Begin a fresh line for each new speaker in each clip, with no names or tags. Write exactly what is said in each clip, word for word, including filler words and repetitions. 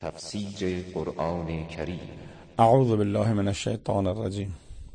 تفسیر قرآن کریم.
اعوذ بالله من الشیطان الرجیم.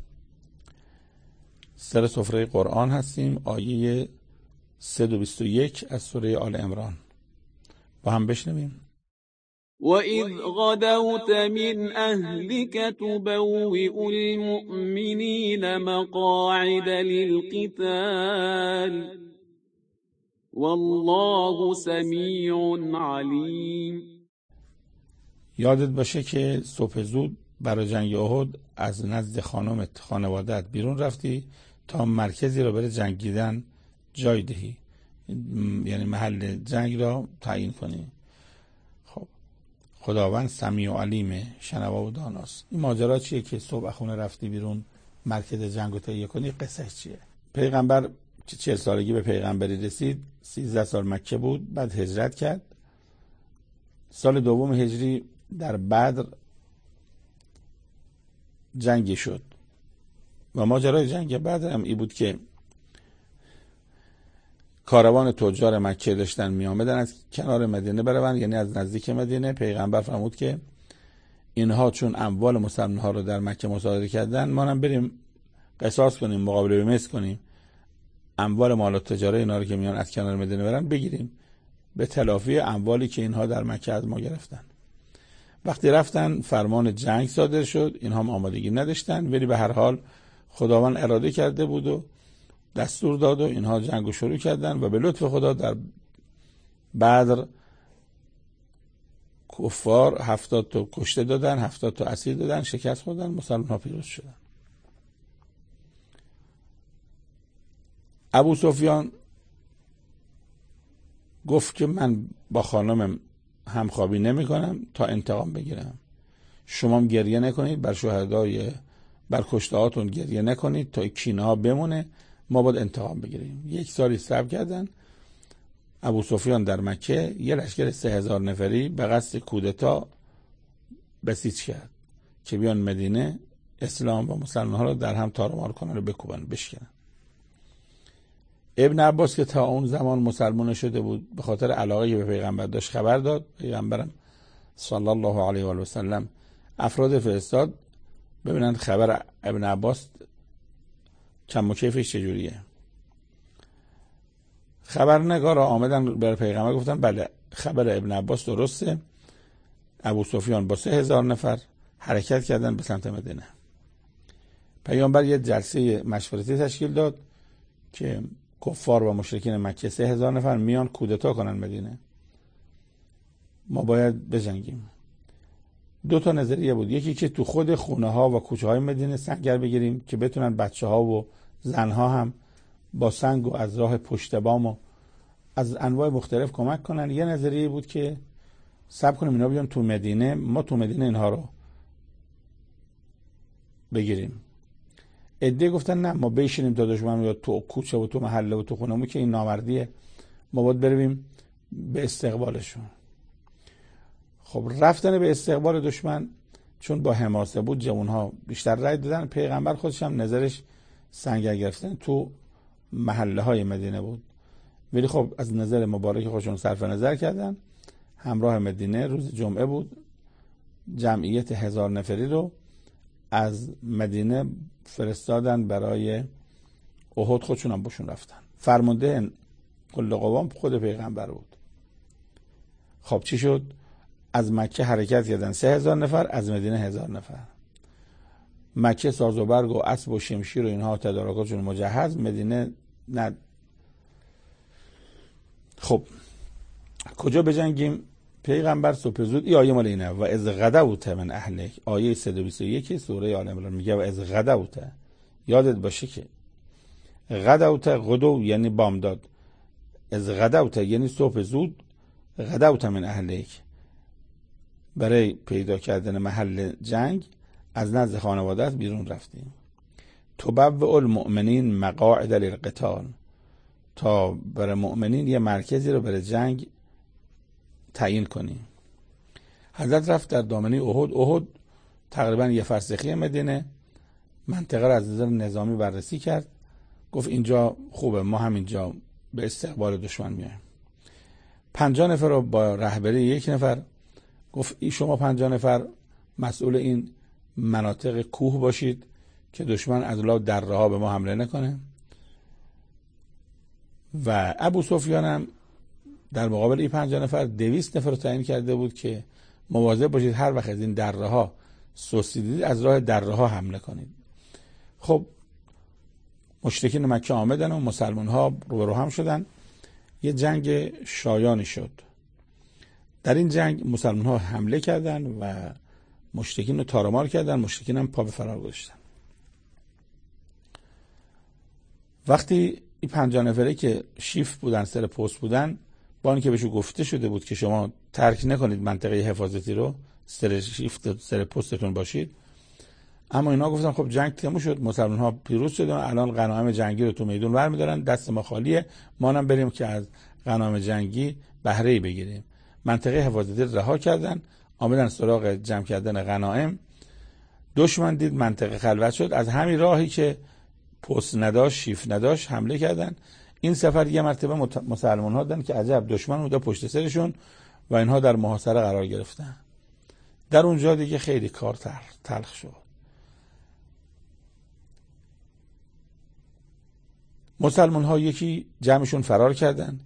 سر سفره قرآن هستیم، آیه صد و بیست و یک از سوره آل عمران. با هم بشنویم.
وَإِذْ غَدَوْتَ مِنْ أَهْلِكَ تُبَوِّئُ الْمُؤْمِنِينَ مَقَاعِدَ لِلْقِتَالِ وَاللَّهُ سَمِيعٌ عَلِيمٌ.
یادت باشه که صبح زود برای جنگ احد از نزد خانمت خانوادت بیرون رفتی تا مرکزی را برای جنگیدن جای دهی، یعنی محل جنگ را تعیین کنی. خب خداوند سمیع و علیمه، شنوا و داناست. این ماجرا چیه که صبح خونه رفتی بیرون مرکز جنگ رو تهیه کنی؟ قصه چیه؟ پیغمبر که چهل سالگی به پیغمبری رسید، سیزده سال مکه بود، بعد هجرت کرد. سال دوم هجری در بدر جنگی شد و ماجرای جنگ بدر هم ای بود که کاروان تجار مکه داشتن می آمدن از کنار مدینه بروند، یعنی از نزدیک مدینه. پیغمبر فرمود که اینها چون اموال مسلمان ها رو در مکه مصادره کردن، ما هم بریم قصاص کنیم، مقابله به مثل کنیم، اموال مال تجاره اینا رو که میان از کنار مدینه برن بگیریم به تلافی اموالی که اینها در مکه از ما گرفتن. وقتی رفتن فرمان جنگ صادر شد، اینها هم آمادگی نداشتن، ولی به هر حال خداوند اراده کرده بود و دستور داد و اینها جنگو شروع کردن و به لطف خدا در بدر کفار هفتاد تا کشته دادن، هفتاد تا اسیر دادن، شکست خوردن، مسلمان ها پیروز شدن. ابو سفیان گفت که من با خانمم همخوابی نمی کنم تا انتقام بگیرم. شما هم گریه نکنید، بر شهدای بر کشته هاتون گریه نکنید تا کینه ها بمونه، ما باید انتقام بگیریم. یک سالی صبر کردن. ابو سفیان در مکه یه لشکر سه هزار نفری به قصد کودتا بسیج کرد که بیان مدینه اسلام و مسلمان ها رو در هم تارمار کنن و بکوبن، بشکنن. ابن عباس که تا اون زمان مسلمان شده بود، به خاطر علاقه که به پیغمبر داشت خبر داد. پیغمبرم صلی الله علیه و سلم افراد فرستاد ببینن خبر ابن عباس کم و کیفش چجوریه. خبرنگار آمدن بر پیغمبر گفتن بله خبر ابن عباس درسته، ابو سفیان با سه هزار نفر حرکت کردن به سمت مدینه. پیغمبر یه جلسه مشورتی تشکیل داد که کفار و مشرکین مکه سه هزار نفر میان کودتا کنن مدینه، ما باید بجنگیم. دو تا نظریه بود، یکی که تو خود خونه ها و کوچه های مدینه سنگر بگیریم که بتونن بچه ها و زن ها هم با سنگ و از راه پشت بام و از انواع مختلف کمک کنن. یه نظریه بود که صبر کنیم اینا بیان تو مدینه، ما تو مدینه اینها رو بگیریم. عده گفتن نه، ما بشینیم تا دشمن یا تو کوچه و تو محله و تو خونمون که این نامردیه، ما باید برویم به استقبالشون. خب رفتن به استقبال دشمن چون با حماسه بود، جوانها بیشتر رای دادن. پیغمبر خودش هم نظرش سنگر گرفتن تو محله های مدینه بود، ولی خب از نظر مبارک خودشون صرف نظر کردن. همراه مدینه روز جمعه بود، جمعیت هزار نفری رو از مدینه فرستادن برای احد، خودشون هم باشون رفتن. فرمانده کل قوام خود پیغمبر بود. خب چی شد؟ از مکه حرکت کردن سه هزار نفر، از مدینه هزار نفر. مکه ساز و برگ و اسب و شمشیر و اینها تدارکاتشون مجهز، مدینه نه. خب کجا بجنگیم؟ پیغمبر صبح زود، ای آیه مال اینه، و از غدوت من اهلک، آیه صد و بیست و یک سوره آل عمران میگه و از غدوت. یادت باشه که غدوت غدو یعنی بامداد، از غدوت یعنی صبح زود، غدوت من اهلک برای پیدا کردن محل جنگ از نزد خانوادت بیرون رفتیم. تبوئ المؤمنین مقاعد للقتال، تا برای مؤمنین یه مرکزی رو برای جنگ تعیین کنی. حضرت رفت در دامنه احد. احد تقریبا یه فرسخی مدینه، منطقه رو از نظر نظامی بررسی کرد، گفت اینجا خوبه، ما همینجا به استقبال دشمن میایم. پنجاه نفر رو با رهبری یک نفر گفت ای شما پنجاه نفر مسئول این مناطق کوه باشید که دشمن از لای دره ها به ما حمله نکنه. و ابو سفیان هم در مقابل این پنجاه نفر دویست نفر رو تعیین کرده بود که مواظب باشید هر وقت از این دره ها سستی دیدید از راه دره ها حمله کنید. خب مشرکین مکه آمدن و مسلمان ها رو به رو هم شدن. یه جنگ شایانی شد. در این جنگ مسلمان ها حمله کردن و مشرکین رو تارمار کردن. مشرکین هم پا به فرار گذاشتن. وقتی این پنجاه نفره که شیف بودن، سر پست بودن، با اینکه بهشون گفته شده بود که شما ترک نکنید منطقه حفاظتی رو، سر شیفت سر پستتون باشید، اما اینا گفتن خب جنگ تموم شد، مسلمان ها پیروز شدن، الان غنایم جنگی رو تو میدون برمی‌دارن، دست ما خالیه، ما هم بریم که از غنایم جنگی بهره‌ای بگیریم. منطقه حفاظتی رو رها کردن، آمدن سراغ جمع کردن غنایم. دشمن دید منطقه خلوت شد، از همین راهی که پست نداشت، شیف نداشت، حمله کردن. این سفر یه مرتبه مسلمان ها دادن که عجب، دشمن بوده پشت سرشون و اینها در محاصره قرار گرفتن. در اونجا دیگه خیلی کار تلخ شد. مسلمان ها یکی جمعشون فرار کردن،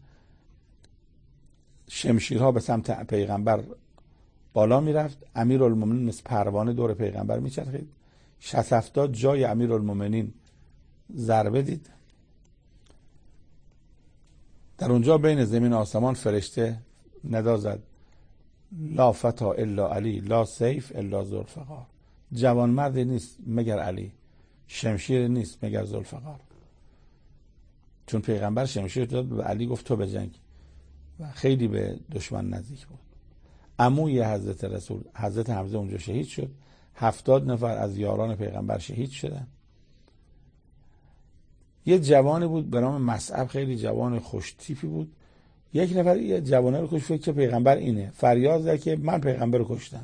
شمشیرها به سمت پیغمبر بالا میرفت، امیرالمومنین مثل پروانه دور پیغمبر میچرخید. شصت هفتاد جای امیرالمومنین ضربه دید. در اونجا بین زمین و آسمان فرشته ندا زد لا فتا الا علی، لا سیف الا ذوالفقار. جوان مردی نیست مگر علی، شمشیر نیست مگر ذوالفقار. چون پیغمبر شمشیر داد و علی گفت تو بجنگ و خیلی به دشمن نزدیک بود. عموی حضرت رسول حضرت حمزه اونجا شهید شد. هفتاد نفر از یاران پیغمبر شهید شدن. یه جوانی بود به نام مصعب، خیلی جوان خوش تیپی بود. یک نفر یه جوانه رو کشت، فکر که پیغمبر اینه، فریاد زد که من پیغمبر رو کشتم.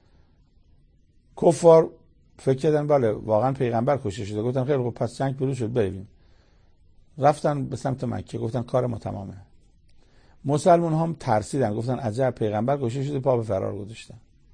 کفار فکر کردن بله واقعا پیغمبر کشته شده. گفتن خیلی خوب پس جنگ پیروز شد بریم. رفتن به سمت مکه، گفتن کار ما تمامه. مسلمان هم ترسیدن، گفتن عجب پیغمبر کشته شده، پا به فرار گذاشتن.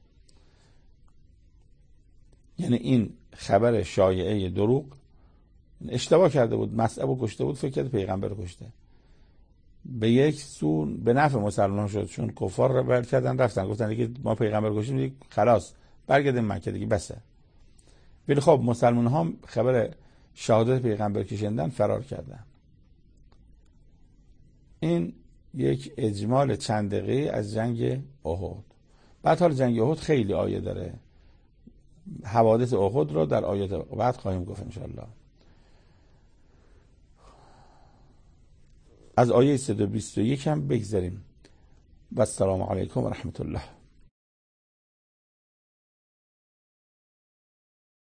یعنی این خبر شایعه دروغ، اشتباه کرده بود، مصعب کشته بود، فکر کرد پیغمبر کشته. به یک سو به نفع مسلمان شد، چون کفار رو ول کردن رفتن، گفتن دیگه ما پیغمبر کشتیم دیگه خلاص برگردیم مکه دیگه بسه. ولی خب مسلمان ها خبر شهادت پیغمبر که شنیدن فرار کردن. این یک اجمال چند دقیقه از جنگ احد. بعد حال جنگ احد خیلی آیه داره. حوادث احد رو در آیات بعد خواهیم گفت ان شاء الله. از آیه صد و بیست و یک هم بگذاریم. و السلام علیکم و رحمت الله.